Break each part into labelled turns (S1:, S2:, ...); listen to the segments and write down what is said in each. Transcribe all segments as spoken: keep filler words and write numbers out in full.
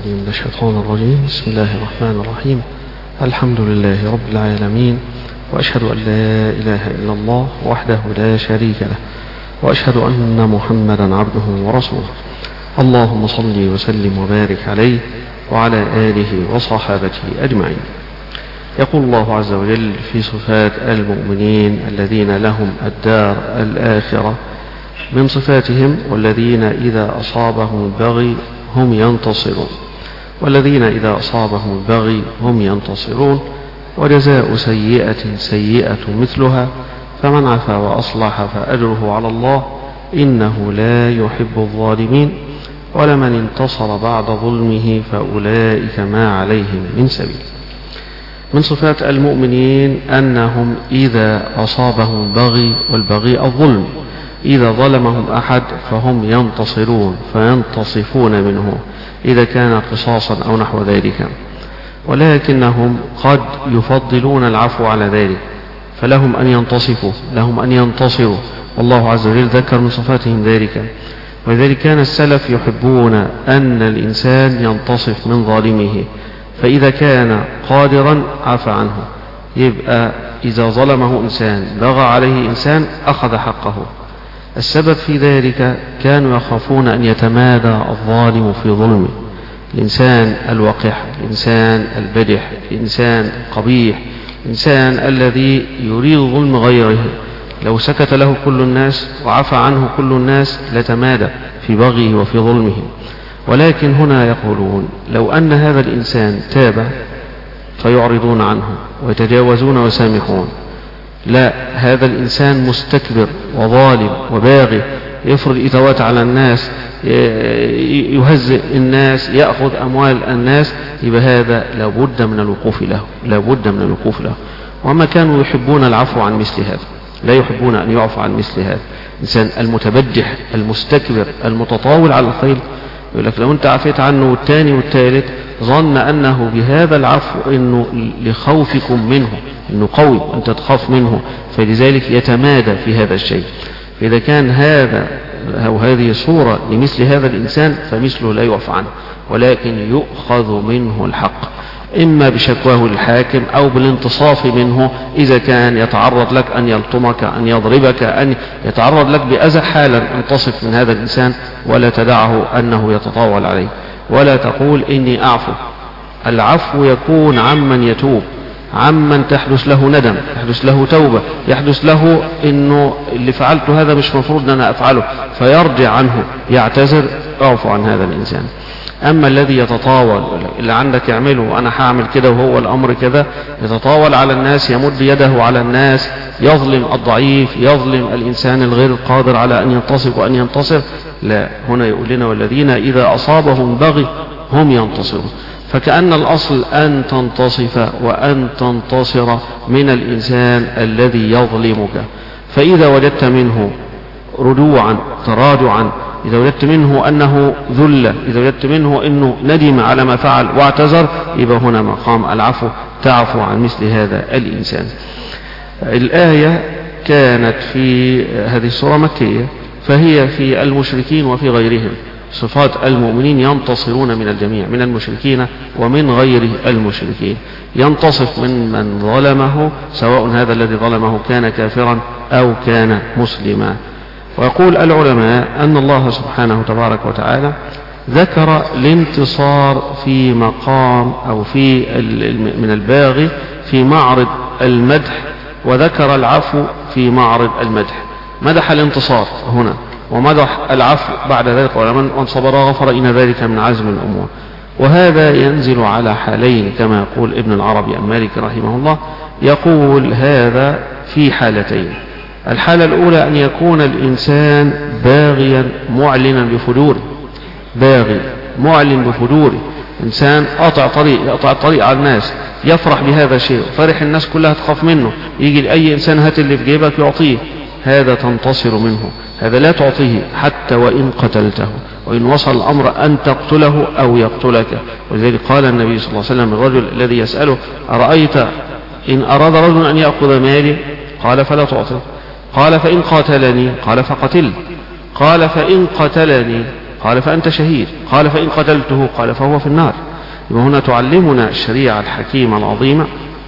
S1: من الشيطان الرجيم. بسم الله الرحمن الرحيم. الحمد لله رب العالمين، وأشهد أن لا إله إلا الله وحده لا شريك له، وأشهد أن محمدا عبده ورسوله. اللهم صل وسلم وبارك عليه وعلى آله وصحابته أجمعين. يقول الله عز وجل في صفات المؤمنين الذين لهم الدار الآخرة من صفاتهم: والذين إذا أصابهم البغي هم ينتصرون، والذين إذا أصابهم البغي هم ينتصرون، وجزاء سيئة سيئة مثلها، فمن عفا وأصلح فأجره على الله إنه لا يحب الظالمين، ولمن انتصر بعد ظلمه فأولئك ما عليهم من سبيل. من صفات المؤمنين أنهم إذا أصابهم البغي، والبغي الظلم، إذا ظلمهم أحد فهم ينتصرون فينتصفون منه إذا كان قصاصا أو نحو ذلك، ولكنهم قد يفضلون العفو على ذلك، فلهم أن ينتصفوا، لهم أن ينتصروا، والله عز وجل ذكر من صفاتهم ذلك. ولذلك كان السلف يحبون أن الإنسان ينتصف من ظالمه، فإذا كان قادرا عفى عنه. يبقى إذا ظلمه إنسان، بغى عليه إنسان، أخذ حقه. السبب في ذلك كانوا يخافون أن يتمادى الظالم في ظلمه، الإنسان الوقح، الإنسان البدح، الإنسان القبيح، الإنسان الذي يريد ظلم غيره، لو سكت له كل الناس وعفى عنه كل الناس لتمادى في بغيه وفي ظلمه. ولكن هنا يقولون: لو أن هذا الإنسان تاب فيعرضون عنه ويتجاوزون ويسامحون. لا، هذا الإنسان مستكبر وظالم وباغي، يفرض إتوات على الناس، يهزئ الناس، يأخذ أموال الناس، يبقى هذا لابد من الوقوف له، لابد من الوقوف له. وما كانوا يحبون العفو عن مثل هذا، لا يحبون أن يعفو عن مثل هذا. الإنسان المتبجح المستكبر المتطاول على الخير، يقول لك لو أنت عفيت عنه والثاني والثالث ظن أنه بهذا العفو إنه لخوفكم منه، إنه قوي وأنت تخاف منه، فلذلك يتمادى في هذا الشيء. فإذا كان هذا أو هذه صورة لمثل هذا الإنسان فمثله لا يعفى عنه، ولكن يؤخذ منه الحق، إما بشكواه للحاكم أو بالانتصاف منه. إذا كان يتعرض لك أن يلطمك، أن يضربك، أن يتعرض لك بأذى، حالا انتصف من هذا الإنسان ولا تدعه أنه يتطاول عليه، ولا تقول إني أعفو. العفو يكون عمن يتوب، عمن تحدث له ندم، يحدث له توبة، يحدث له إنه اللي فعلته هذا مش مفروض أن أنا أفعله، فيرجع عنه، يعتذر، أعفو عن هذا الإنسان. أما الذي يتطاول، اللي عندك يعمله وأنا هعمل كده وهو الأمر كذا، يتطاول على الناس، يمد يده على الناس، يظلم الضعيف، يظلم الإنسان الغير قادر على أن ينتصف وأن ينتصر، لا، هنا يقول لنا: والذين إذا أصابهم بغي هم ينتصرون. فكأن الأصل أن تنتصف وأن تنتصر من الإنسان الذي يظلمك. فإذا وجدت منه رجوعا، تراجعا، إذا وجدت منه أنه ذل، إذا وجدت منه أنه ندم على ما فعل واعتذر، يبقى هنا مقام العفو، تعفو عن مثل هذا الإنسان. الآية كانت في هذه السورة مكية، فهي في المشركين وفي غيرهم. صفات المؤمنين: ينتصرون من الجميع، من المشركين ومن غير المشركين، ينتصف من من ظلمه، سواء هذا الذي ظلمه كان كافرا أو كان مسلما. ويقول العلماء أن الله سبحانه تبارك وتعالى ذكر الانتصار في مقام أو في من الباغي في معرض المدح، وذكر العفو في معرض المدح. مدح الانتصار هنا ومدح العفو بعد ذلك، ومن صبر غفر إن ذلك من عزم الأمور. وهذا ينزل على حالين كما يقول ابن العربي المالكي رحمه الله، يقول هذا في حالتين. الحالة الأولى أن يكون الإنسان باغيا معلنا بفجوره، باغي معلن بفجوره، إنسان قطع طريق، يقطع الطريق على الناس، يفرح بهذا الشيء، فرح الناس كلها تخاف منه، يجي لأي إنسان هات اللي في جيبك يعطيه، هذا تنتصر منه، هذا لا تعطيه حتى وإن قتلته، وإن وصل الأمر أن تقتله أو يقتلك. ولذلك قال النبي صلى الله عليه وسلم: الرجل الذي يسأله: أرأيت إن أراد رجل أن يأخذ مالي؟ قال: فلا تعطي. قال: فإن قاتلني؟ قال: فقتل. قال: فإن قتلني؟ قال فأنت شهيد. قال فإن قتلته؟ قال فهو في النار. وهنا تعلمنا الشريعة الحكيمة العظيمة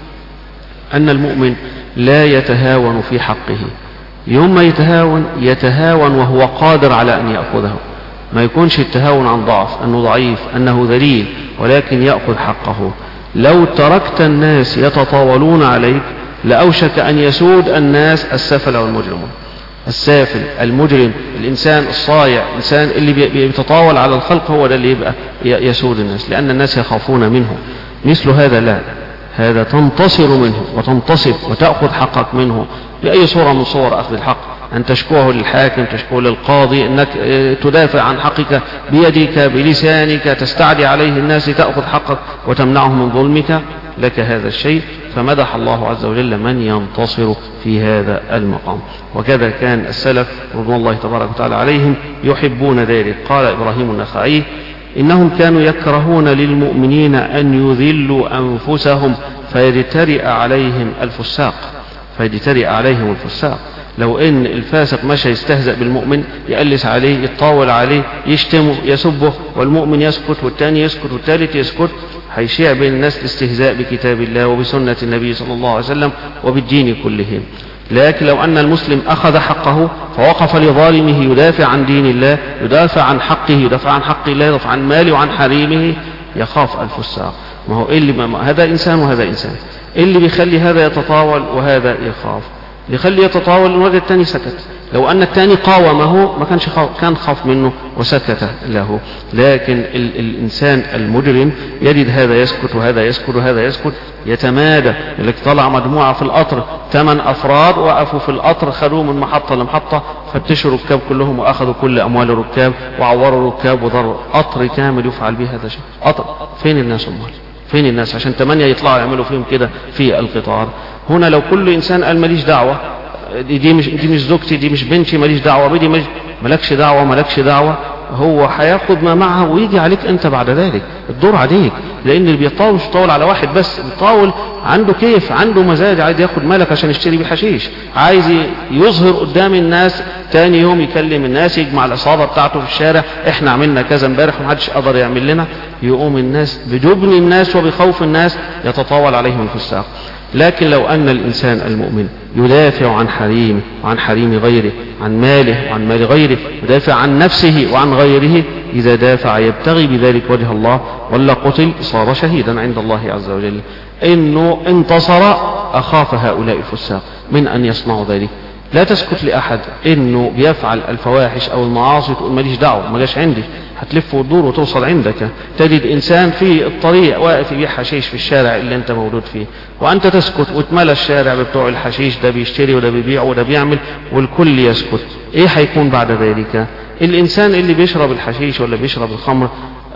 S1: أن المؤمن لا يتهاون في حقه. يوم ما يتهاون يتهاون وهو قادر على أن يأخذه، ما يكونش التهاون عن ضعف، أنه ضعيف، أنه ذليل، ولكن يأخذ حقه. لو تركت الناس يتطاولون عليك لأوشك أن يسود الناس السفل والمجرمون. السافل المجرم الإنسان الصايع، الإنسان اللي بيتطاول على الخلق، هو ده اللي يبقى يسود الناس، لأن الناس يخافون منه. مثل هذا لا، هذا تنتصر منه وتنتصب وتأخذ حقك منه بأي صورة من صور أخذ الحق، أن تشكوه للحاكم، تشكوه للقاضي، أنك تدافع عن حقك بيدك بلسانك، تستعدي عليه الناس تأخذ حقك وتمنعه من ظلمك، لك هذا الشيء. فمدح الله عز وجل من ينتصر في هذا المقام. وكذا كان السلف رضوان الله تبارك وتعالى عليهم يحبون ذلك. قال إبراهيم النخعي: إنهم كانوا يكرهون للمؤمنين أن يذلوا أنفسهم فيجترئ عليهم الفساق فيجترئ عليهم الفساق لو إن الفاسق مشى يستهزأ بالمؤمن، يقلس عليه، يتطاول عليه، يشتمه، يسبه، والمؤمن يسكت والتاني يسكت والتالت يسكت، هيشيع بين الناس الاستهزاء بكتاب الله وبسنة النبي صلى الله عليه وسلم وبالدين كله. لكن لو أن المسلم أخذ حقه فوقف لظالمه يدافع عن دين الله، يدافع عن حقه، يدافع عن حق الله، يدافع عن ماله وعن حريمه، يخاف الفساق. ما هو اللي ما هذا إنسان وهذا إنسان، اللي بيخلي هذا يتطاول وهذا يخاف. يخلي يتطاول الوجه الثاني سكت، لو أن الثاني قاومه ما كانش خاف، كان خاف منه وسكت له. لكن ال الإنسان المجرم يجد هذا يسكت وهذا يسكت وهذا يسكت، يتمادى. لك طلع مجموعة في القطر ثمان أفراد وقفوا في القطر، خدوه من محطة لمحطة، فتشوا الركاب كلهم وأخذوا كل أموال الركاب وعوروا الركاب وضروا قطر كامل يفعل به هذا الشيء. قطر فين الناس أموال؟ فين الناس عشان ثمانية يطلعوا يعملوا فيهم كده في القطار؟ هنا لو كل إنسان قال ماليش دعوة، دي, دي مش دي مش زوجتي، دي مش بنتي، ماليش دعوة بدي، ماليش، مالكش دعوة مالكش دعوة، هو هياخد ما معه ويجي عليك أنت بعد ذلك، الدور عليك. لأن اللي بيطاول مش بيطاول على واحد بس، بيطاول عنده كيف، عنده مزاج، عايز ياخد مالك عشان يشتري بيه حشيش، عايز يظهر قدام الناس، تاني يوم يكلم الناس، يجمع العصابة بتاعته في الشارع، احنا عملنا كذا امبارح ومحدش قدر يعمل لنا، يقوم الناس بجبن الناس وبخوف الناس يتطاول عليهم الفساق. لكن لو أن الإنسان المؤمن يدافع عن حريمه وعن حريم غيره، عن ماله وعن مال غيره، يدافع عن نفسه وعن غيره، إذا دافع يبتغي بذلك وجه الله ولا قتل صار شهيدا عند الله عز وجل. إنه انتصر أخاف هؤلاء الفساق من أن يصنعوا ذلك. لا تسكت لأحد إنه بيفعل الفواحش أو المعاصي تقول ماليش دعوة، ما جاش عندي، هتلف وتدور وتوصل عندك. تجد إنسان في الطريق واقف يبيع حشيش في الشارع اللي أنت موجود فيه، وأنت تسكت وتملى الشارع بتوع الحشيش، ده بيشتري وده بيبيع وده بيعمل، والكل يسكت. إيه هيكون بعد ذلك؟ الإنسان اللي بيشرب الحشيش ولا بيشرب الخمر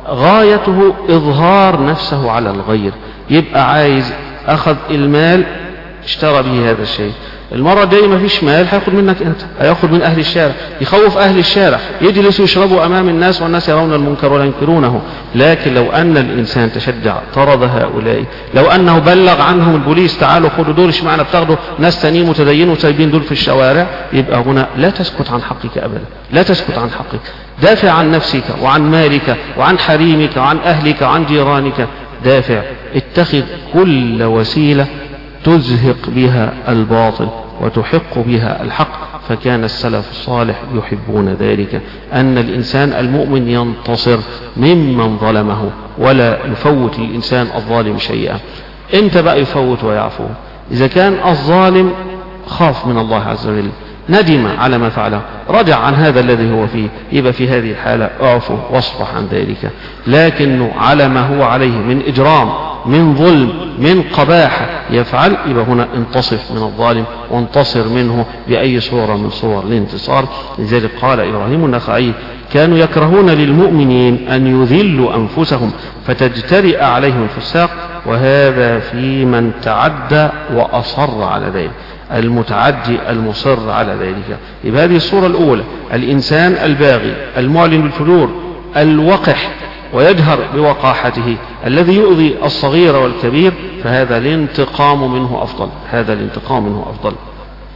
S1: غايته إظهار نفسه على الغير، يبقى عايز أخذ المال اشترى به هذا الشيء، المرة الجاية ما فيش مال هياخد منك انت، هياخد من اهل الشارع، يخوف اهل الشارع، يجلسوا يشربوا امام الناس والناس يرون المنكر ولا ينكرونه. لكن لو ان الانسان تشجع طرد هؤلاء، لو انه بلغ عنهم البوليس تعالوا خدوا دول، اشمعنى بتاخدوا ناس تانيين متدينين وسايبين دول في الشوارع، يبقى هنا لا تسكت عن حقك ابدا، لا تسكت عن حقك، دافع عن نفسك وعن مالك وعن حريمك وعن اهلك وعن جيرانك، دافع، اتخذ كل وسيلة تزهق بها الباطل وتحق بها الحق. فكان السلف الصالح يحبون ذلك، أن الإنسان المؤمن ينتصر ممن ظلمه ولا يفوت للإنسان الظالم شيئا. انت بقى يفوت ويعفو. إذا كان الظالم خاف من الله عز وجل، ندم على ما فعله، رجع عن هذا الذي هو فيه، يبقى في هذه الحالة اعفو واصفح عن ذلك. لكنه على ما هو عليه من إجرام، من ظلم، من قباحة يفعل، يبقى هنا انتصف من الظالم وانتصر منه بأي صورة من صور الانتصار. لذلك قال إبراهيم النخعي: كانوا يكرهون للمؤمنين أن يذلوا أنفسهم فتجترئ عليهم الفساق، وهذا في من تعدى وأصر على ذلك، المتعدي المصر على ذلك. يبقى هذه الصورة الأولى، الإنسان الباغي المعلن بالفجور الوقح ويجهر بوقاحته الذي يؤذي الصغير والكبير، فهذا الانتقام منه أفضل، هذا الانتقام منه أفضل.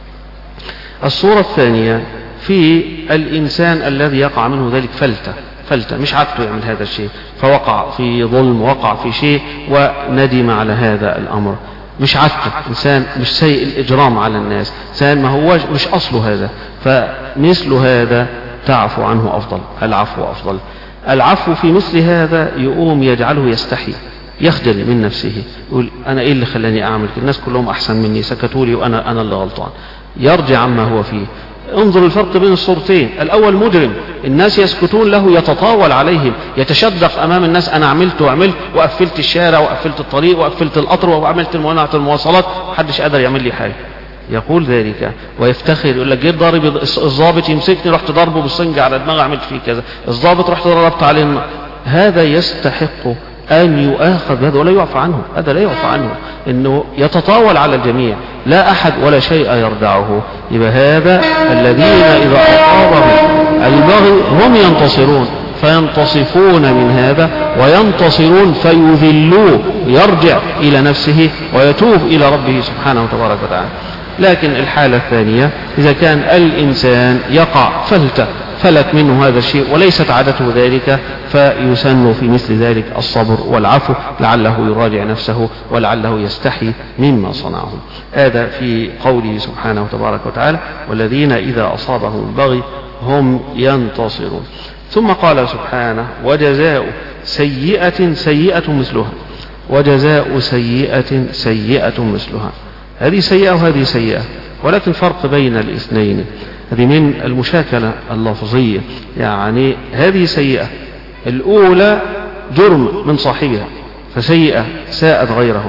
S1: الصورة الثانية في الإنسان الذي يقع منه ذلك فلتة، فلتة، مش عادته يعمل هذا الشيء، فوقع في ظلم، وقع في شيء وندم على هذا الأمر. مش عادته، إنسان مش سيء الإجرام على الناس، إنسان ما هو مش أصله هذا، فمثل هذا تعفو عنه أفضل، العفو أفضل. العفو في مثل هذا يقوم يجعله يستحي، يخجل من نفسه، يقول أنا إيه اللي خلاني أعمل كده؟ الناس كلهم أحسن مني، سكتوا لي وأنا أنا اللي غلطان. يرجع عما هو فيه. انظر الفرق بين الصورتين. الأول مجرم، الناس يسكتون له، يتطاول عليهم، يتشدق أمام الناس، أنا عملت وعملت وقفلت الشارع وقفلت الطريق وقفلت القطر وعملت مناعة المواصلات، محدش قادر يعمل لي حاجة. يقول ذلك ويفتخر، يقول لك جيت ضارب الضابط يمسكني، رحت ضربه بالسنج على دماغي، عملت فيه كذا، الضابط رحت ضربت عليه. هذا يستحق أن يؤاخذ بهذا ولا يعفى عنه، هذا لا يعفى عنه، إنه يتطاول على الجميع، لا أحد ولا شيء يردعه. يبقى هذا الذين إذا أصابهم البغي هم ينتصرون، فينتصفون من هذا وينتصرون فيذلوه، يرجع إلى نفسه ويتوب إلى ربه سبحانه وتبارك وتعالى. لكن الحالة الثانية إذا كان الإنسان يقع فلتة فلت منه هذا الشيء وليست عادته ذلك، فيسن في مثل ذلك الصبر والعفو، لعله يراجع نفسه ولعله يستحي مما صنعه. هذا في قوله سبحانه وتبارك وتعالى والذين إذا أصابهم البغي هم ينتصرون. ثم قال سبحانه وجزاء سيئة سيئة مثلها، وجزاء سيئة سيئة مثلها. هذه سيئة وهذه سيئة، ولكن فرق بين الاثنين. هذه من المشاكلة اللفظية، يعني هذه سيئة الأولى جرم من صاحبها فسيئة ساءت غيره،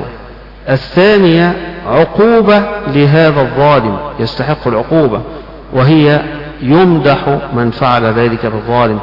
S1: الثانية عقوبة لهذا الظالم يستحق العقوبة، وهي يمدح من فعل ذلك بالظالم.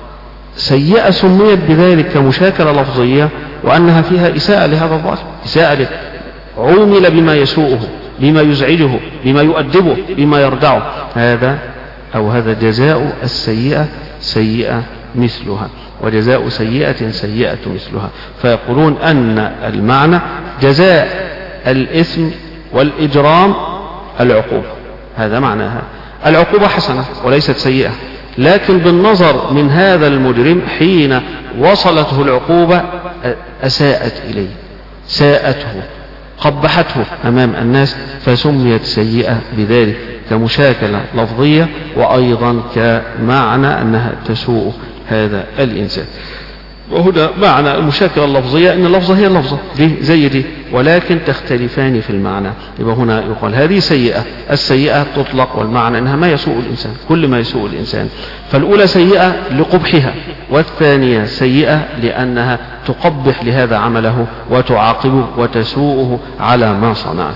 S1: سيئة سميت بذلك كمشاكلة لفظية وأنها فيها إساءة لهذا الظالم، إساءة له، عومل بما يسوءه، بما يزعجه، بما يؤدبه، بما يردعه. هذا أو هذا جزاء السيئة سيئة مثلها، وجزاء سيئة سيئة مثلها. فيقولون أن المعنى جزاء الإثم والإجرام العقوبة، هذا معناها. العقوبة حسنة وليست سيئة، لكن بالنظر من هذا المجرم حين وصلته العقوبة أساءت إليه، ساءته، قبحته أمام الناس، فسميت سيئة بذلك كمشاكلة لفظية، وأيضا كمعنى أنها تسوء هذا الإنسان. وهنا معنى المشاكلة اللفظية أن اللفظة هي اللفظة دي زي دي، ولكن تختلفان في المعنى. يبقى هنا يقال هذه سيئة، السيئة تطلق والمعنى أنها ما يسوء الإنسان، كل ما يسوء الإنسان. فالأولى سيئة لقبحها، والثانية سيئة لأنها تقبح لهذا عمله وتعاقبه وتسوءه على ما صنعه.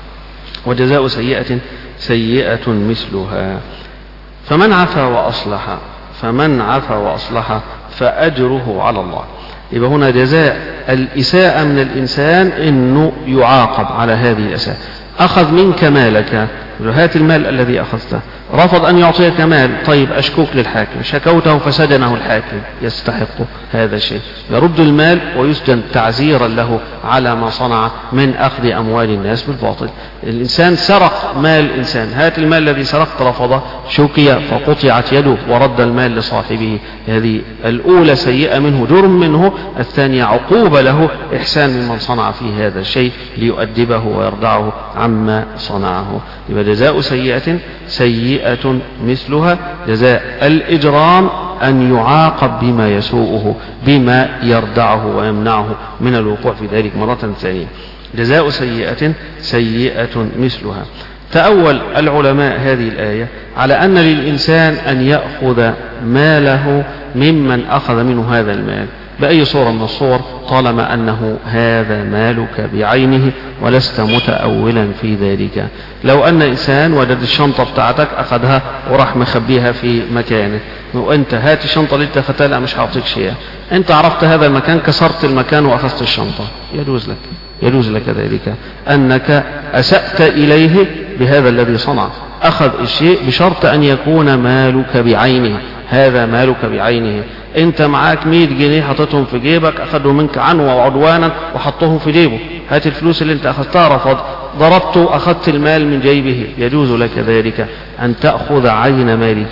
S1: وجزاء سيئة سيئة مثلها. فمن عفا وأصلح فمن عفا وأصلح فأجره على الله. يبقى هنا جزاء الإساءة من الإنسان أنه يعاقب على هذه الإساءة. أخذ منك مالك، هات المال الذي أخذته، رفض أن يعطيك مال، طيب أشكوك للحاكم، شكوته فسجنه الحاكم، يستحق هذا الشيء، يرد المال ويسجن تعزيرا له على ما صنع من أخذ أموال الناس بالباطل. الإنسان سرق مال إنسان، هات المال الذي سرقت، رفضه، شكي فقطعت يده ورد المال لصاحبه. هذه الأولى سيئة منه، جرم منه، الثانية عقوبة له، إحسان ممن صنع فيه هذا الشيء ليؤدبه ويردعه عما صنعه. يبقى جزاء سيئة سيئة مثلها. جزاء الإجرام أن يعاقب بما يسوءه، بما يردعه ويمنعه من الوقوع في ذلك مرة ثانية. جزاء سيئة سيئة مثلها. تأول العلماء هذه الآية على أن للإنسان أن يأخذ ماله ممن أخذ منه هذا المال بأي صورة من الصور، طالما أنه هذا مالك بعينه ولست متأولا في ذلك. لو أن إنسان وجد الشنطة بتاعتك أخذها وراح مخبيها في مكانه، وأنت هات الشنطة اللي انت أخذتها، لا مش هعطيك شيء، أنت عرفت هذا المكان، كسرت المكان وأخذت الشنطة، يجوز لك يجوز لك ذلك أنك أسأت إليه بهذا الذي صنع. أخذ الشيء بشرط أن يكون مالك بعينه، هذا مالك بعينه. انت معاك مئة جنيه حطتهم في جيبك، اخذوا منك عنوة وعدوانا وحطهم في جيبه، هات الفلوس اللي انت اخذتها، رفض، ضربته، اخذت المال من جيبه، يجوز لك ذلك ان تأخذ عين مالك.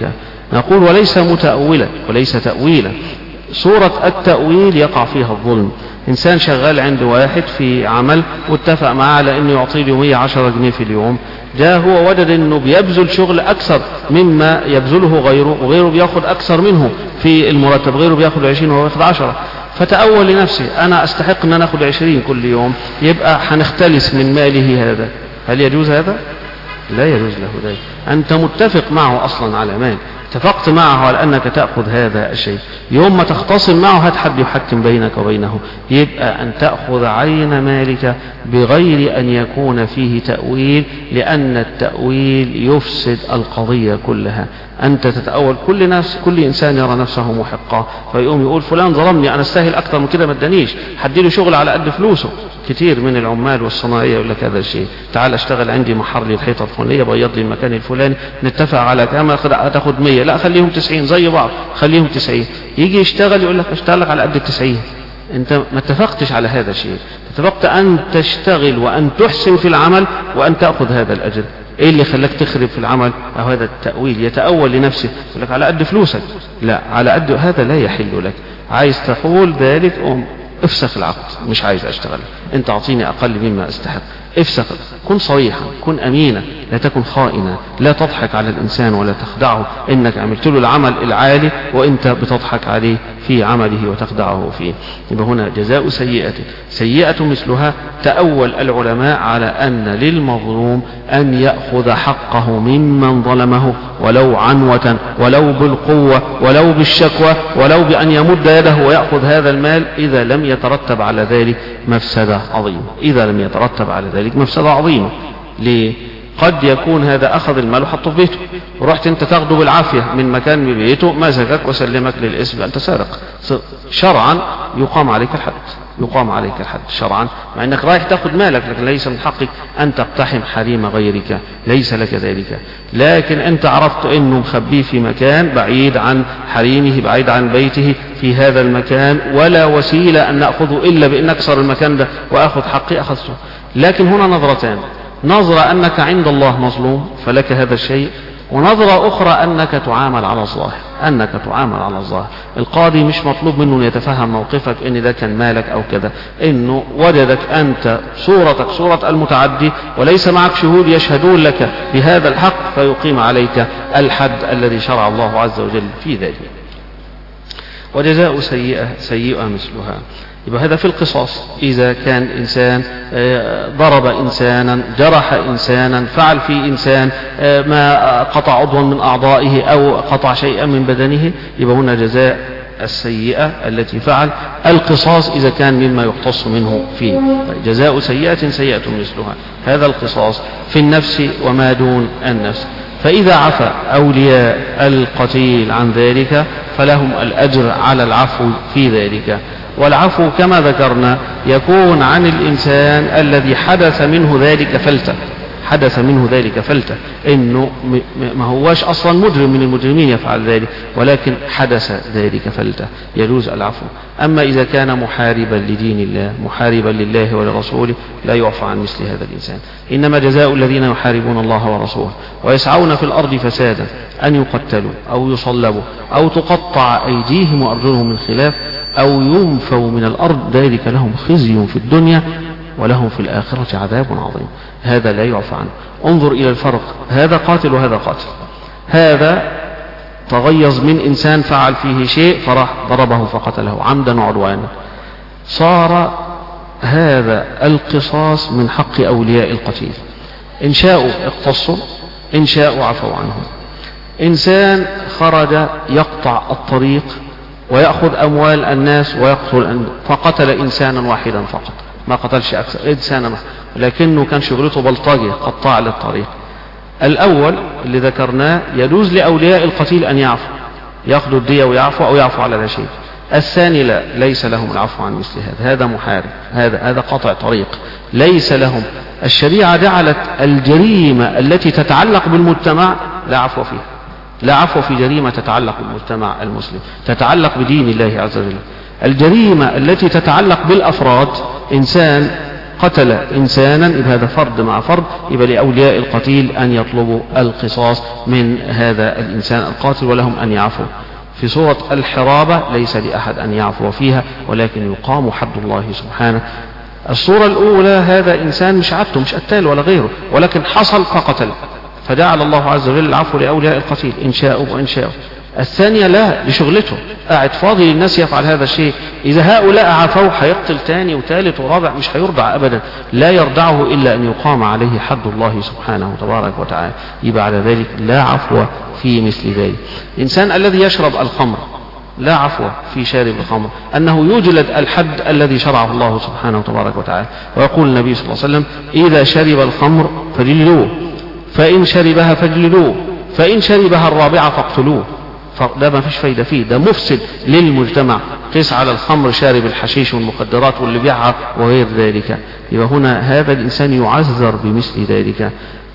S1: نقول وليس متأولا وليس تأويلا. صورة التأويل يقع فيها الظلم. إنسان شغال عند واحد في عمل واتفق معه على أنه يعطي له مئة وعشرة جنيه في اليوم، جاء هو وجد أنه بيبذل شغل أكثر مما يبذله غيره، وغيره بيأخذ أكثر منه في المرتب، غيره بيأخذ عشرين وهو يأخذ عشرة، فتأول لنفسه أنا أستحق أن نأخذ عشرين كل يوم، يبقى هنختلس من ماله هذا. هل يجوز هذا؟ لا يجوز له ذلك. أنت متفق معه أصلا على مال، اتفقت معه على أنك تأخذ هذا الشيء، يوم ما تختصم معه هات حد يحكم بينك وبينه، يبقى أن تأخذ عين مالك بغير أن يكون فيه تأويل، لأن التأويل يفسد القضية كلها. أنت تتأول، كل ناس كل إنسان يرى نفسه محقا، فيقوم يقول فلان ظلمني أنا استاهل أكثر من كده ما ادانيش، حديله شغل على قد فلوسه. كتير من العمال والصناعية يقول لك هذا الشيء، تعال اشتغل عندي محر لي الحيطة الفلانية، بيض لي المكان الفلاني، نتفق على كام، هتاخد مية، لا خليهم تسعين زي بعض، خليهم تسعين. يجي يشتغل يقول لك اشتغل على قد التسعين. انت ما اتفقتش على هذا الشيء، اتفقت أن تشتغل وأن تحسن في العمل وأن تأخذ هذا الأجر. ايه اللي خلاك تخرب في العمل؟ او هذا التأويل، يتأول لنفسه، يقول لك على قد فلوسك، لا على قد، هذا لا يحل لك. عايز تقول ذلك ام افسخ العقد، مش عايز اشتغل، انت اعطيني اقل مما استحق، افسخ. كن صريحا، كن امينا، لا تكن خائنا، لا تضحك على الانسان ولا تخدعه انك عملت له العمل العالي وانت بتضحك عليه في عمله وتخدعه فيه. يبقى هنا جزاء سيئة سيئة مثلها. تأول العلماء على أن للمظلوم أن يأخذ حقه ممن ظلمه ولو عنوة، ولو بالقوة، ولو بالشكوى، ولو بأن يمد يده ويأخذ هذا المال، إذا لم يترتب على ذلك مفسدة عظيمة. إذا لم يترتب على ذلك مفسدة عظيمة. ليه؟ قد يكون هذا أخذ المال وحطه في بيته، ورحت أنت تاخده بالعافية من مكان ببيته، مسكك وسلمك للاسم أنت سارق، شرعا يقام عليك الحد، يقام عليك الحد شرعا، مع أنك رايح تأخذ مالك، لكن ليس من حقك أن تقتحم حريم غيرك، ليس لك ذلك. لكن أنت عرفت أنه مخبيه في مكان بعيد عن حريمه، بعيد عن بيته في هذا المكان، ولا وسيلة أن نأخذه إلا بأن أكسر المكان ده وأخذ حقي، أخذته. لكن هنا نظرتان، نظرة أنك عند الله مظلوم فلك هذا الشيء، ونظرة أخرى أنك تعامل على الظاهر، أنك تعامل على الظاهر. القاضي مش مطلوب منه أن يتفهم موقفك إن ده كان مالك أو كذا، إنه وجدك أنت صورتك صورة المتعدي وليس معك شهود يشهدون لك بهذا الحق، فيقيم عليك الحد الذي شرع الله عز وجل في ذلك. وجزاء سيئة سيئة مثلها. يبقى هذا في القصاص، إذا كان إنسان ضرب إنسانا، جرح إنسانا، فعل في إنسان ما قطع عضوا من أعضائه أو قطع شيئا من بدنه، يبقى هنا جزاء السيئة التي فعل. القصاص إذا كان مما يقتص منه فيه، جزاء سيئة سيئة مثلها. هذا القصاص في النفس وما دون النفس. فإذا عفى أولياء القتيل عن ذلك فلهم الأجر على العفو في ذلك. والعفو كما ذكرنا يكون عن الإنسان الذي حدث منه ذلك فلتة، حدث منه ذلك فلتة، إنه ما هواش أصلا مجرم من المجرمين يفعل ذلك، ولكن حدث ذلك فلتة، يجوز العفو. أما إذا كان محاربا لدين الله، محاربا لله ولرسوله، لا يعفى عن مثل هذا الإنسان. إنما جزاء الذين يحاربون الله ورسوله ويسعون في الأرض فسادا أن يقتلوا أو يصلبوا أو تقطع أيديهم وأرجلهم من خلاف أو ينفوا من الأرض، ذلك لهم خزي في الدنيا ولهم في الآخرة عذاب عظيم. هذا لا يعفى عنه. انظر إلى الفرق، هذا قاتل وهذا قاتل. هذا تغيظ من إنسان فعل فيه شيء فراح ضربه فقتله عمدا وعدوانا، صار هذا القصاص من حق أولياء القتيل، إن شاءوا اقتصوا، إن شاءوا عفوا عنهم. إنسان خرج يقطع الطريق ويأخذ أموال الناس ويقتل، فقتل إنسانا واحدا فقط، ما قتلش أكثر، إنسانا واحد، لكنه كان شغلته بلطجي قطاع للطريق. الأول اللي ذكرناه يجوز لأولياء القتيل أن يعفوا، يأخذوا الدية ويعفوا أو يعفوا على لا شيء. الثاني لا، ليس لهم العفو عن مثل هذا، هذا محارب، هذا هذا قطع طريق، ليس لهم. الشريعة جعلت الجريمة التي تتعلق بالمجتمع لا عفو فيها، لا عفو في جريمة تتعلق بالمجتمع المسلم، تتعلق بدين الله عز وجل. الجريمة التي تتعلق بالأفراد، إنسان قتل إنسانا، يبقى هذا فرد مع فرد، يبقى لأولياء القتيل أن يطلبوا القصاص من هذا الإنسان القاتل ولهم أن يعفوا. في سورة الحرابة ليس لأحد أن يعفو فيها، ولكن يقام حد الله سبحانه. الصورة الأولى هذا إنسان مش عدته، مش قتال ولا غيره، ولكن حصل فقتل، فجعل الله عز وجل العفو لأولياء القتيل إن شاءوا وإن شاءوا. الثانية لا، لشغلته قاعد فاضي للناس يفعل هذا الشيء. إذا هؤلاء عفوا هيقتل ثاني وثالث ورابع، مش هيرضع أبدا، لا يرضعه إلا أن يقام عليه حد الله سبحانه تبارك وتعالى. يبقى على ذلك لا عفو في مثل ذلك. الإنسان الذي يشرب الخمر لا عفو في شارب الخمر، أنه يجلد الحد الذي شرعه الله سبحانه تبارك وتعالى. ويقول النبي صلى الله عليه وسلم: إذا شرب الخمر فجلدوه، فإن شربها فجلدوه، فإن شربها الرابعة فاقتلوه. فده ما فيش فايدة فيه، ده مفسد للمجتمع. قيس على الخمر شارب الحشيش والمخدرات واللي بيعها وغير ذلك. يبقى هنا هذا الإنسان يعذر بمثل ذلك.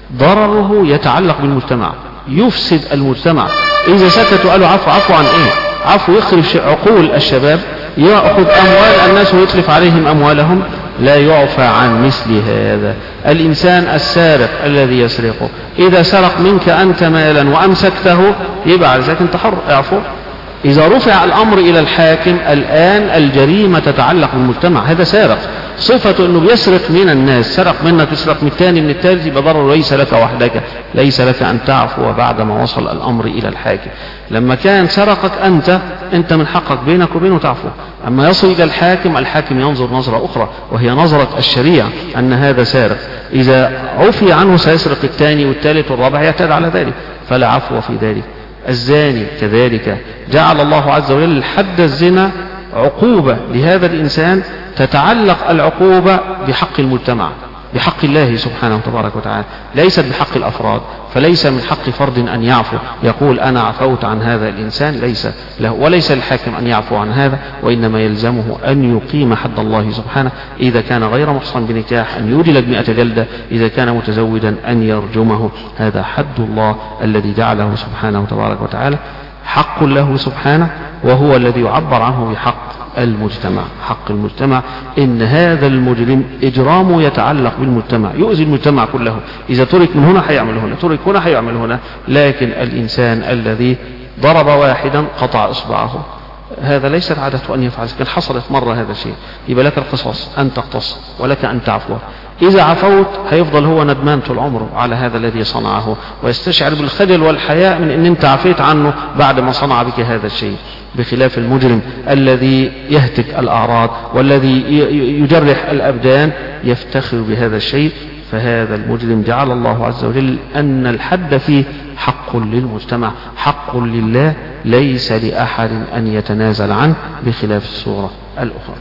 S1: ضرره يتعلق بالمجتمع، يفسد المجتمع. إذا سكتوا قالوا عفو، عفو عن إيه؟ عفو يخرب عقول الشباب، يأخذ أموال الناس ويتلف عليهم أموالهم. لا يعفى عن مثل هذا. الإنسان السارق الذي يسرقه، إذا سرق منك أنت مالا وأمسكته يبقى على ذلك أنت حر، اعفو. إذا رفع الأمر إلى الحاكم الآن الجريمة تتعلق بالمجتمع. هذا سارق، صفته أنه بيسرق من الناس، سرق منك تسرق من الثاني من الثالث، يبقى ضرر ليس لك وحدك، ليس لك أن تعفو بعد ما وصل الأمر إلى الحاكم. لما كان سرقك أنت، أنت من حقك بينك وبينه تعفو. أما يصل إلى الحاكم، الحاكم ينظر نظرة أخرى وهي نظرة الشريعة أن هذا سارق. إذا عفي عنه سيسرق الثاني والثالث والرابع، يعتاد على ذلك، فلا عفو في ذلك. الزاني كذلك جعل الله عز وجل حد الزنا عقوبة لهذا الإنسان، تتعلق العقوبة بحق المجتمع، بحق الله سبحانه تبارك وتعالى، ليست بحق الأفراد. فليس من حق فرد أن يعفو، يقول أنا عفوت عن هذا الإنسان، ليس له، وليس الحاكم أن يعفو عن هذا، وإنما يلزمه أن يقيم حد الله سبحانه. إذا كان غير محصن بنكاح أن يجلد مئة جلدة، إذا كان متزوجا أن يرجمه. هذا حد الله الذي جعله سبحانه تبارك وتعالى، حق له سبحانه، وهو الذي يعبر عنه بحق المجتمع. حق المجتمع إن هذا المجرم إجرامه يتعلق بالمجتمع، يؤذي المجتمع كله. إذا ترك من هنا حيعمل هنا، ترك هنا حيعمل هنا. لكن الإنسان الذي ضرب واحدا قطع إصبعه، هذا ليست عادته أن يفعل، لكن حصلت مرة هذا الشيء، يبقى لك القصاص أن تقتص ولك أن تعفو. إذا عفوت هيفضل هو ندمان طول عمره على هذا الذي صنعه، ويستشعر بالخجل والحياء من أن أنت عفيت عنه بعد ما صنع بك هذا الشيء، بخلاف المجرم الذي يهتك الأعراض والذي يجرح الأبدان يفتخر بهذا الشيء. فهذا المجرم جعل الله عز وجل أن الحد فيه حق للمجتمع، حق لله، ليس لأحد أن يتنازل عنه، بخلاف الصورة الأخرى.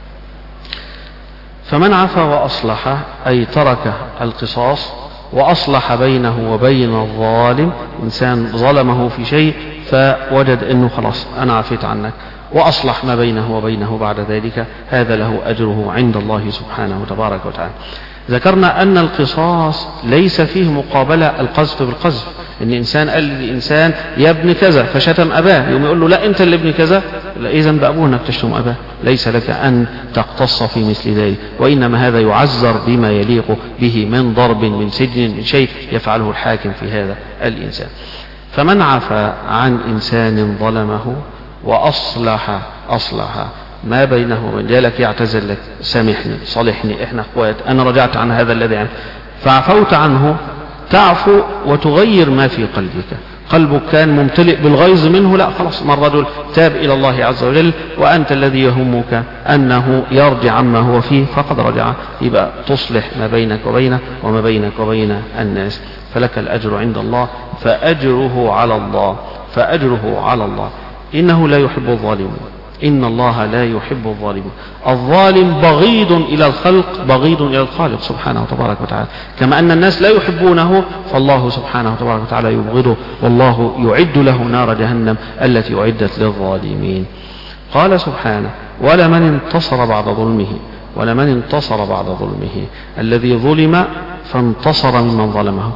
S1: فمن عفا وأصلح، أي ترك القصاص وأصلح بينه وبين الظالم، إنسان ظلمه في شيء فوجد أنه خلاص أنا عفيت عنك، وأصلح ما بينه وبينه بعد ذلك، هذا له أجره عند الله سبحانه تبارك وتعالى. ذكرنا أن القصاص ليس فيه مقابلة القذف بالقذف، إن إنسان قال لإنسان يا ابن كذا فشتم أباه، يوم يقول له لا أنت اللي ابن كذا، لا إذا بأبوه تشتم أباه، ليس لك أن تقتص في مثل ذلك، وإنما هذا يعذر بما يليق به من ضرب، من سجن، من شيء يفعله الحاكم في هذا الإنسان. فمن عفا عن إنسان ظلمه وأصلح أصلح ما بينه وبين ذلك، يعتذر لك، سامحني، صالحني، احنا اخوات، انا رجعت عن هذا الذي عنه، فعفوت عنه، تعفو وتغير ما في قلبك. قلبك كان ممتلئ بالغيظ منه، لا خلاص، ما الرجل تاب إلى الله عز وجل، وأنت الذي يهمك أنه يرجع عما هو فيه، فقد رجع، يبقى تصلح ما بينك وبينه وما بينك وبين الناس، فلك الأجر عند الله، فأجره على الله، فأجره على الله. إنه لا يحب الظالمين، إن الله لا يحب الظالمين. الظالم بغيض إلى الخلق، بغيض إلى الخالق سبحانه وتبارك وتعالى، كما أن الناس لا يحبونه، فالله سبحانه وتبارك وتعالى يبغضه، والله يعد له نار جهنم التي أعدت للظالمين. قال سبحانه: ولمن انتصر بعد ظلمه، ولمن انتصر بعد ظلمه، الذي ظلم فانتصر ممن ظلمه،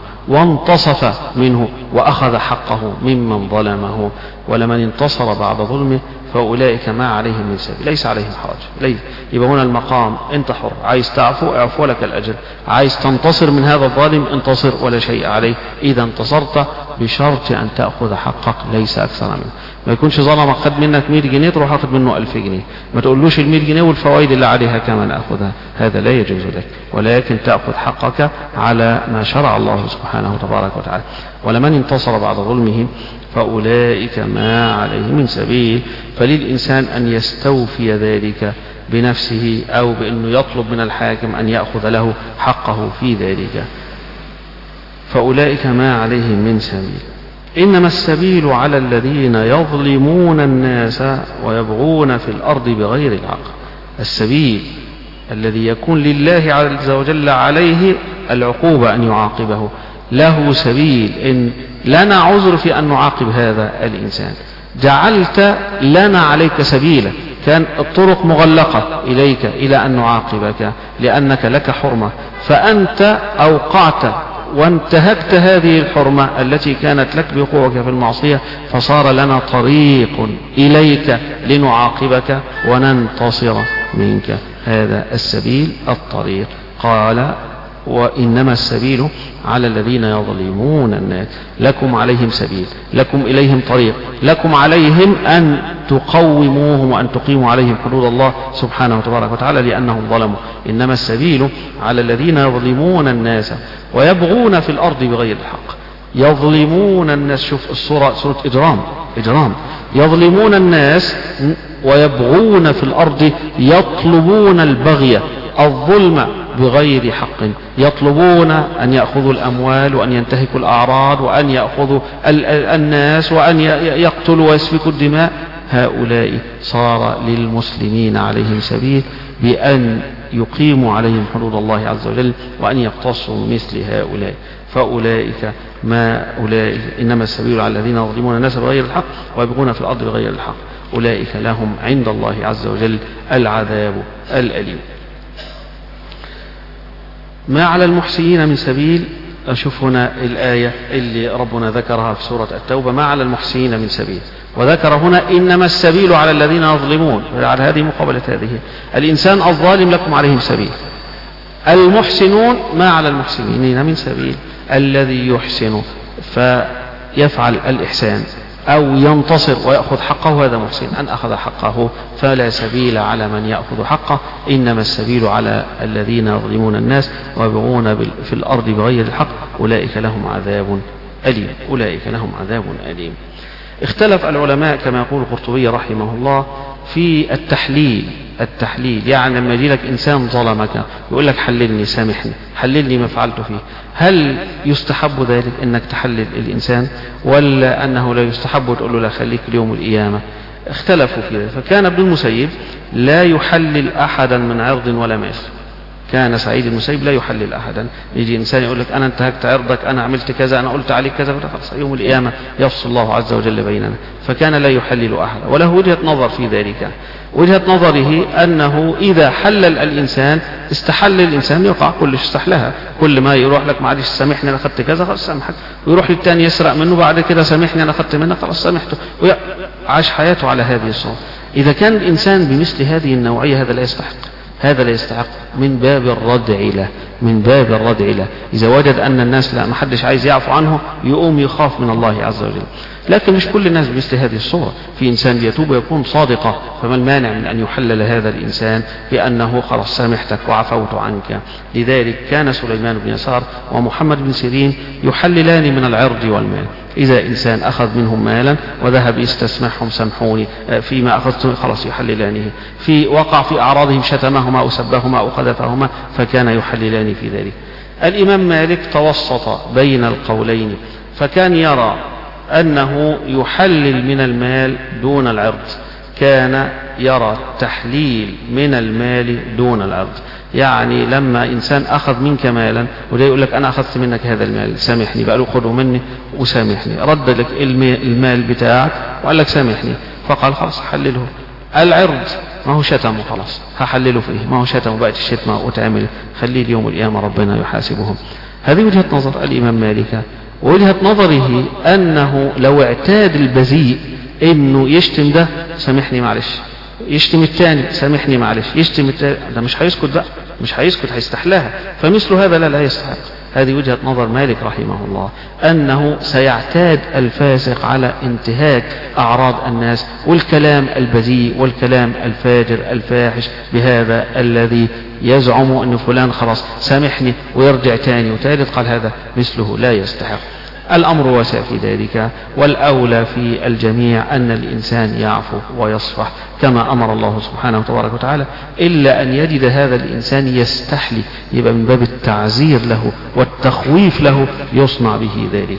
S1: وانتصف منه وأخذ حقه ممن ظلمه. ولمن انتصر بعد ظلمه فأولئك ما عليهم من سبيل، ليس عليهم حرج. ليس يبقى هنا المقام أنت حر، عايز تعفو اعفو لك الأجر، عايز تنتصر من هذا الظالم انتصر ولا شيء عليه إذا انتصرت، بشرط أن تأخذ حقك ليس أكثر منه. ما يكونش ظلمك خد منك مئة جنيه تروح أخذ منه ألف جنيه، ما تقولوش ال مئة جنيه والفوائد اللي عليها كمان أخذها، هذا لا يجوز لك، ولكن تأخذ حقك على ما شرع الله سبحانه وتبارك وتعالى. ولمن انتصر بعد ظلمه فأولئك ما عليه من سبيل. فللإنسان أن يستوفي ذلك بنفسه أو بأنه يطلب من الحاكم أن يأخذ له حقه في ذلك. فأولئك ما عليهم من سبيل. إنما السبيل على الذين يظلمون الناس ويبغون في الأرض بغير الحق. السبيل الذي يكون لله عز وجل عليه العقوبة أن يعاقبه، له سبيل، إن لنا عذر في أن نعاقب هذا الإنسان، جعلت لنا عليك سبيلا، كان الطرق مغلقة إليك إلى أن نعاقبك لأنك لك حرمة، فأنت أوقعت وانتهكت هذه الحرمة التي كانت لك بوقوعك في المعصية، فصار لنا طريق إليك لنعاقبك وننتصر منك. هذا السبيل الطريق. قال وإنما السبيل على الذين يظلمون الناس. لكم عليهم سبيل، لكم إليهم طريق، لكم عليهم أن تقوموهم وأن تقيموا عليهم حدود الله سبحانه وتبارك وتعالى لأنهم ظلموا. إنما السبيل على الذين يظلمون الناس ويبغون في الأرض بغير الحق. يظلمون الناس، شوف الصورة سورة إجرام، إجرام يظلمون الناس ويبغون في الأرض، يطلبون البغي الظلم بغير حق، يطلبون أن يأخذوا الأموال وأن ينتهكوا الأعراض وأن يأخذوا الناس وأن يقتلوا ويسفكوا الدماء. هؤلاء صار للمسلمين عليهم سبيل بأن يقيموا عليهم حدود الله عز وجل وأن يقتصوا مثل هؤلاء. فأولئك ما أولئك إنما السبيل على الذين يظلمون الناس بغير الحق ويبغون في الأرض بغير الحق، أولئك لهم عند الله عز وجل العذاب الأليم. ما على المحسنين من سبيل. أشوف هنا الآية اللي ربنا ذكرها في سورة التوبة، ما على المحسنين من سبيل، وذكر هنا إنما السبيل على الذين يظلمون، على هذه مقابلة هذه. الإنسان الظالم لكم عليهم سبيل، المحسنون ما على المحسنين من سبيل. الذي يحسن فيفعل الإحسان أو ينتصر ويأخذ حقه هذا محسن، أن أخذ حقه فلا سبيل على من يأخذ حقه. إنما السبيل على الذين يظلمون الناس ويبغون في الأرض بغير الحق، أولئك لهم عذاب أليم، أولئك لهم عذاب أليم. اختلف العلماء كما يقول القرطبي رحمه الله في التحليل. التحليل يعني لما يجي لك إنسان ظلمك يقول لك حللني، سامحني، حللني ما فعلت فيه، هل يستحب ذلك أنك تحلل الإنسان ولا أنه لا يستحب وتقول له لا خليك اليوم القيامة؟ اختلفوا في ذلك. فكان ابن المسيب لا يحلل أحدا من عرض ولا مال، كان سعيد المسيب لا يحلل أحدا. يجي إنسان يقول لك أنا انتهكت عرضك، أنا عملت كذا، أنا قلت عليك كذا، خلاص يوم القيامة يفصل الله عز وجل بيننا. فكان لا يحلل أحدا، وله وجهة نظر في ذلك. وجهة نظره أنه إذا حلل الإنسان استحل الإنسان يقع كل استحلها، كل ما يروح لك معلش سامحني أنا أخذت كذا خلاص سامحك، ويروح للتاني يسرق منه بعد كده سامحني أنا أخذت منه خلاص سامحته، وعاش حياته على هذه الصورة. إذا كان الإنسان بمثل هذه النوعية هذا لا يستحق، هذا لا يستحق، من باب الردع له، من باب الردع له. إذا وجد أن الناس لا محدش عايز يعفو عنه يقوم يخاف من الله عز وجل. لكن مش كل الناس بمثل هذه الصورة، في إنسان بيتوب ويكون صادقا، فما المانع من أن يحلل هذا الإنسان بأنه خلاص سامحتك وعفوت عنك. لذلك كان سليمان بن يسار ومحمد بن سيرين يحللان من العرض والمال. إذا إنسان أخذ منهم مالا وذهب يستسمحهم سامحوني فيما أخذتم خلاص يحللانه، في وقع في أعراضهم شتمهما أو سبهما أو قذفهما فكان يحللان في ذلك. الإمام مالك توسط بين القولين، فكان يرى أنه يحلل من المال دون العرض، كان يرى التحليل من المال دون العرض. يعني لما إنسان أخذ منك مالا وده يقول لك أنا أخذت منك هذا المال سامحني، بقى له خذه مني وسامحني، رد لك المال بتاعك وقال لك سامحني، فقال خلاص حلله. العرض ما هو شتم خلاص هحلله فيه، ما هو شتم وبقت الشتمة وتعمل، خليه اليوم القيامة ربنا يحاسبهم. هذه وجهة نظر الإمام مالك. ووجهة نظره أنه لو اعتاد البذيء انه يشتم ده سامحني معلش، يشتم الثاني سامحني معلش، يشتم الثاني ده مش هيسكت بقى، مش هيسكت هيستحلاها، فمثل هذا لا لا يستحق. هذه وجهة نظر مالك رحمه الله، أنه سيعتاد الفاسق على انتهاك أعراض الناس والكلام البذيء والكلام الفاجر الفاحش بهذا الذي يزعم أن فلان خلاص سامحني ويرجع تاني وثالث، قال هذا مثله لا يستحق. الأمر واسع في ذلك، والأولى في الجميع أن الإنسان يعفو ويصفح كما أمر الله سبحانه وتبارك وتعالى، إلا أن يجد هذا الإنسان يستحلي، يبقى من باب التعزير له والتخويف له يصنع به ذلك.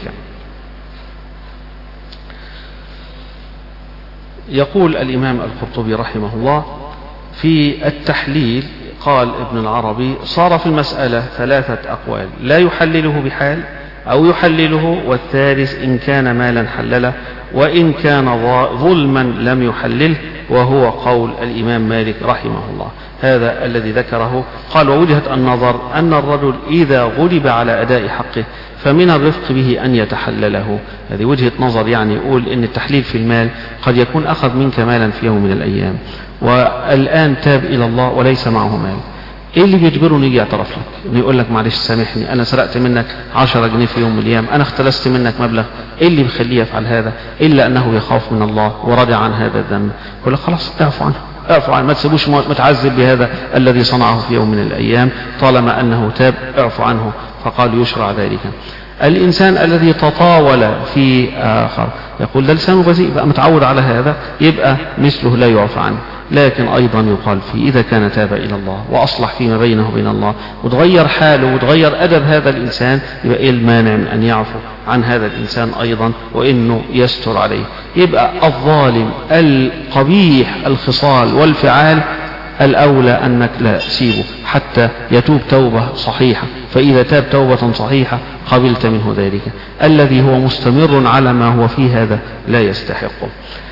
S1: يقول الإمام القرطبي رحمه الله في التحليل، قال ابن العربي: صار في المسألة ثلاثة أقوال، لا يحلله بحال أو يحلله، والثالث إن كان مالا حلله، وإن كان ظلما لم يحلله، وهو قول الإمام مالك رحمه الله. هذا الذي ذكره. قال: ووجهة النظر أن الرجل إذا غلب على أداء حقه فمن الرفق به أن يتحلله. هذه وجهة نظر، يعني يقول إن التحليل في المال قد يكون أخذ منك مالا في يوم من الأيام والآن تاب إلى الله وليس معه مال، ايه اللي بيجبره انه يجي يعترف لك؟ يقول لك معلش سامحني، انا سرقت منك عشرة جنيه في يوم من الايام، انا اختلست منك مبلغ، ايه اللي بيخليه يفعل هذا؟ الا انه يخاف من الله ورجع عن هذا الذنب. يقول لك خلاص اعفو عنه، اعفو عنه، ما تسيبوش متعذب بهذا الذي صنعه في يوم من الايام، طالما انه تاب اعفو عنه. فقال يشرع ذلك. الإنسان الذي تطاول في آخر يقول ده لسانه بذيء بقى متعود على هذا، يبقى مثله لا يعفى عنه. لكن أيضا يقال فيه إذا كان تاب إلى الله وأصلح فيما بينه وبين الله وتغير حاله وتغير أدب هذا الإنسان، يبقى إيه المانع من أن يعفو عن هذا الإنسان أيضا وإنه يستر عليه؟ يبقى الظالم القبيح الخصال والفعال الأولى أنك لا تسيبه حتى يتوب توبة صحيحة، فإذا تاب توبة صحيحة قبلت منه ذلك. الذي هو مستمر على ما هو فيه هذا لا يستحقه.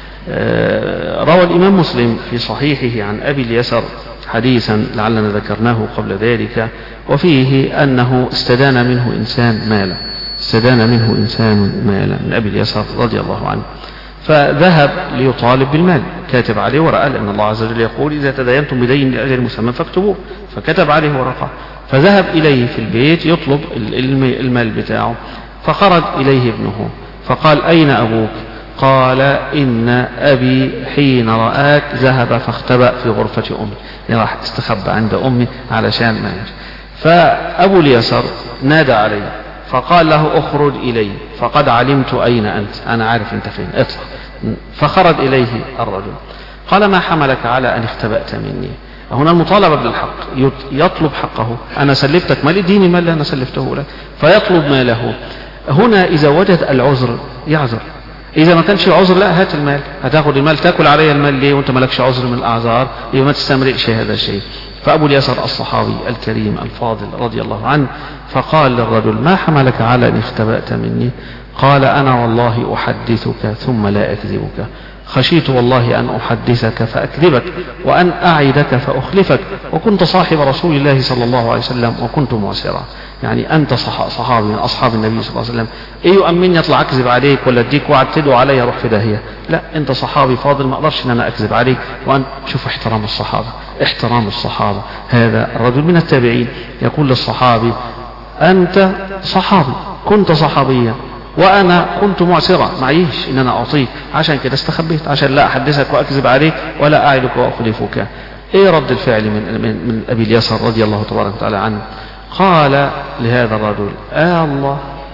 S1: روى الإمام مسلم في صحيحه عن أبي اليسر حديثا لعلنا ذكرناه قبل ذلك، وفيه أنه استدان منه إنسان مالا، استدان منه إنسان مالا من أبي اليسر رضي الله عنه، فذهب ليطالب بالمال، كاتب عليه ورقة، لأن الله عز وجل يقول إذا تداينتم بدين لأجل مسمى فاكتبوه، فكتب عليه ورقة. فذهب إليه في البيت يطلب المال بتاعه، فخرج إليه ابنه فقال أين أبوك؟ قال إن أبي حين رآك ذهب فاختبأ في غرفة أمي، يعني راح استخبى عند أمي علشان ما يجي. فأبو اليسر نادى عليه فقال له اخرج إلي فقد علمت أين أنت، أنا عارف أنت فين، اطلع. فخرج إليه الرجل قال ما حملك على أن اختبأت مني؟ هنا المطالبة بالحق، يطلب حقه، أنا سلفتك مالي، ديني مال أنا سلفته لك، فيطلب ماله. هنا إذا وجد العذر يعذر، إذا ما كانش عذر لا هات المال، هتاخد المال تاكل علي المال ليه وانت مالكش عذر من الأعذار؟ يبقى ما تستمرئش هذا الشيء. فأبو اليسر الصحابي الكريم الفاضل رضي الله عنه فقال للرجل ما حملك على أن اختبأت مني؟ قال أنا والله أحدثك ثم لا أكذبك، خشيت والله أن أحدثك فأكذبك وأن أعدك فأخلفك، وكنت صاحب رسول الله صلى الله عليه وسلم وكنت معسرا. يعني أنت صحابي من أصحاب النبي صلى الله عليه وسلم، إيه يؤمني أطلع أكذب عليك ولا أديك وعد تدعو علي أروح في داهية؟ لا، أنت صحابي فاضل ما أقدرش أن أنا أكذب عليك. وأن شوف احترام الصحابة، احترام الصحابة. هذا الرجل من التابعين يقول للصحابي أنت صحابي، كنت صحابيا، وأنا كنت معسرا معيش إن أنا أعطيك، عشان كده استخبيت عشان لا أحدثك وأكذب عليك ولا أعدك وأخلفك. إيه رد الفعل من, من, من أبي اليسر رضي الله تبارك وتعالى عنه؟ قال لهذا الرجل آه الله،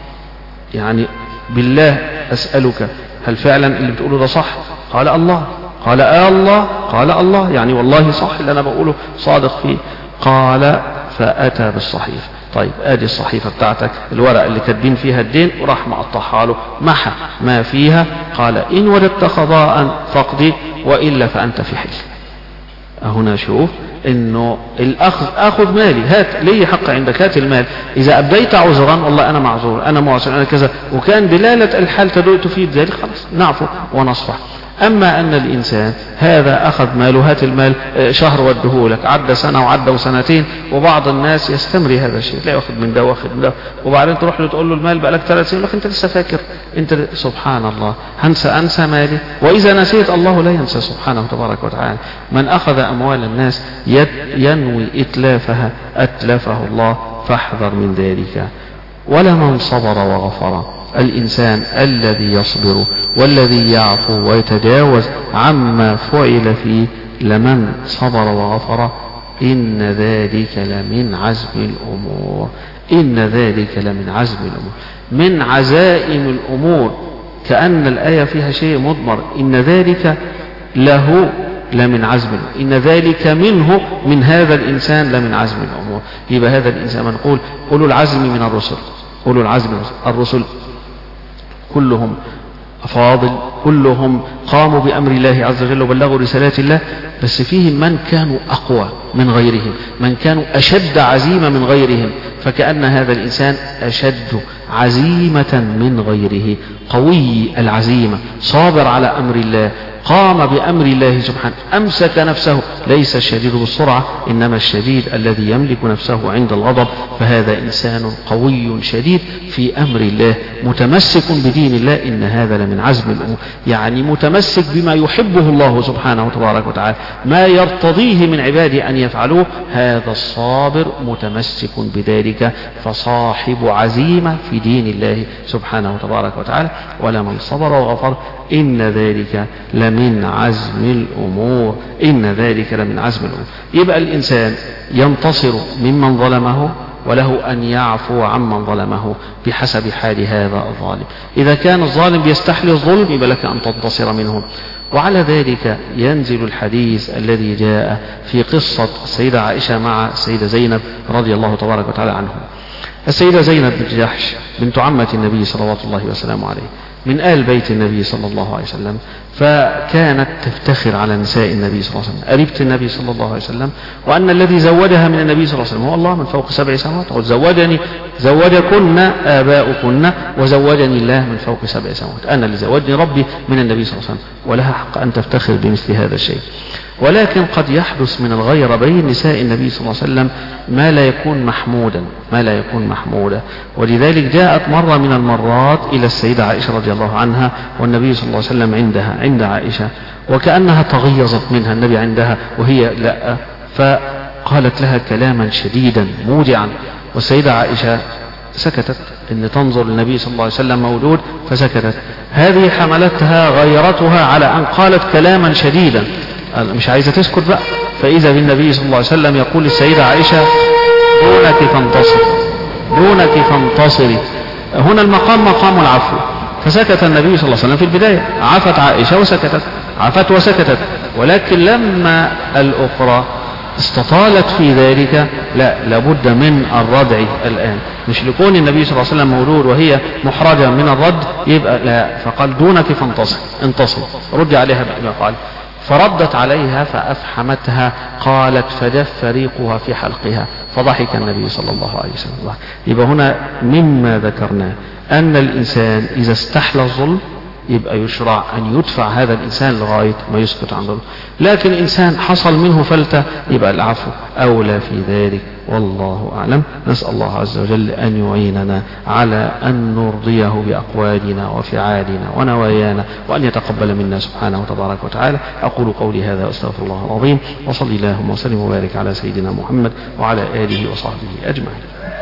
S1: يعني بالله أسألك هل فعلا اللي بتقوله ده صح؟ قال الله. قال آه الله. قال الله، يعني والله صح اللي أنا بقوله صادق فيه. قال فأتى بالصحيفة. طيب ادي الصحيفة بتاعتك، الورقة اللي كاتبين فيها الدين، وراح مقطعها له محى ما فيها. قال إن وجدت قضاء فاقضي وإلا فأنت في حل. هنا شوف انه الاخذ اخذ مالي، هات لي حق عندك، هات المال. اذا ابديت عذرا والله انا معذور انا معسر انا كذا، وكان دلالة الحال تدل تفيد ذلك، خلاص نعفو ونصفح. أما أن الإنسان هذا أخذ ماله، هات المال شهر ودهولك، عدى سنة وعدى سنتين، وبعض الناس يستمري هذا الشيء، لا يأخذ من ده واخد من ده، وبعدين تروح له تقول له المال بقالك ثلاث سنين، لك أنت لسه فاكر، أنت سبحان الله هنسى أنسى مالي، وإذا نسيت الله لا ينسى سبحانه تبارك وتعالى. من أخذ أموال الناس ينوي إتلافها أتلفه الله، فاحذر من ذلك. ولمن صبر وغفر، الإنسان الذي يصبر والذي يعفو ويتجاوز عما فعل فيه، لمن صبر وغفر إن ذلك لمن عزم الأمور، إن ذلك لمن عزم الأمور، من عزائم الأمور، كأن الآية فيها شيء مضمر، إن ذلك له لمن عزم الأمور، إن ذلك منه من هذا الإنسان لمن عزم الأمور. يبقى هذا الإنسان منقول أولو العزم من الرسل، أولو العزم الرسل كلهم أفاضل، كلهم قاموا بأمر الله عز وجل وبلغوا رسالات الله، بس فيهم من كانوا أقوى من غيرهم، من كانوا أشد عزيمة من غيرهم، فكأن هذا الإنسان أشد عزيمة من غيره، قوي العزيمة، صابر على أمر الله، قام بأمر الله سبحانه، أمسك نفسه، ليس الشديد بالسرعة إنما الشديد الذي يملك نفسه عند الغضب، فهذا إنسان قوي شديد في أمر الله، متمسك بدين الله، إن هذا لمن عزم الأمور، يعني متمسك بما يحبه الله سبحانه وتبارك وتعالى، ما يرتضيه من عباده أن يفعلوه، هذا الصابر متمسك بذلك، فصاحب عزيمة في دين الله سبحانه وتبارك وتعالى. ولمن صبر وغفر إن ذلك لمن عزم الأمور، إن ذلك لمن عزم الأمور. يبقى الإنسان ينتصر ممن ظلمه، وله أن يعفو عمن ظلمه بحسب حال هذا الظالم. إذا كان الظالم يستحلي الظلم يبقى لك أن تنتصر منه. وعلى ذلك ينزل الحديث الذي جاء في قصة السيدة عائشة مع السيدة زينب رضي الله تبارك وتعالى عنهم. السيدة زينب بنت جحش بنت عمة النبي صلوات الله وسلامه عليه، من آل بيت النبي صلى الله عليه وسلم، فكانت تفتخر على نساء النبي صلى الله عليه وسلم، قريبة النبي صلى الله عليه وسلم، وأن الذي زوجها من النبي صلى الله عليه وسلم هو الله من فوق سبع سماوات، وزوجني زوجكن آباؤكن وزوجني الله من فوق سبع سماوات، أنا اللي زوجني ربي من النبي صلى الله عليه وسلم، ولها حق أن تفتخر بمثل هذا الشيء. ولكن قد يحدث من الغيرة بين نساء النبي صلى الله عليه وسلم ما لا يكون محمودا، ما لا يكون محمودا، ولذلك جاءت مرة من المرات إلى السيدة عائشة رضي الله عنها، والنبي صلى الله عليه وسلم عندها عند عائشة، وكأنها تغيظت منها النبي عندها وهي لا، فقالت لها كلاما شديدا موجعا، والسيدة عائشة سكتت، ان تنظر للنبي صلى الله عليه وسلم مولود، فسكتت. هذه حملتها غيرتها على أن قالت كلاما شديدا، مش عايزة تسكت بقى، فإذا بالنبي صلى الله عليه وسلم يقول للسيدة عائشة دونك فانتصري، دونك فانتصري. هنا المقام مقام العفو، فسكت النبي صلى الله عليه وسلم في البداية، عفت عائشة وسكتت، عفت وسكتت، ولكن لما الأخرى استطالت في ذلك، لا، لابد من الردع الآن، مش لكون النبي صلى الله عليه وسلم مولود وهي محرجة من الرد يبقى لا، فقال دونك فانتصر، انتصر، رد عليها بما قال، فردت عليها فأفحمتها، قالت فجف ريقها في حلقها، فضحك النبي صلى الله عليه وسلم. يبقى هنا مما ذكرنا أن الإنسان إذا استحلى الظلم يبقى يشرع أن يدفع هذا الإنسان لغاية ما يسكت عن ظلم، لكن إنسان حصل منه فلتة يبقى العفو أولى في ذلك، والله أعلم. نسأل الله عز وجل أن يعيننا على أن نرضيه بأقوالنا وفعالنا ونوايانا، وأن يتقبل منا سبحانه وتبارك وتعالى. أقول قولي هذا وأستغفر الله العظيم، وصلي اللهم وسلم وبارك على سيدنا محمد وعلى آله وصحبه أجمعين.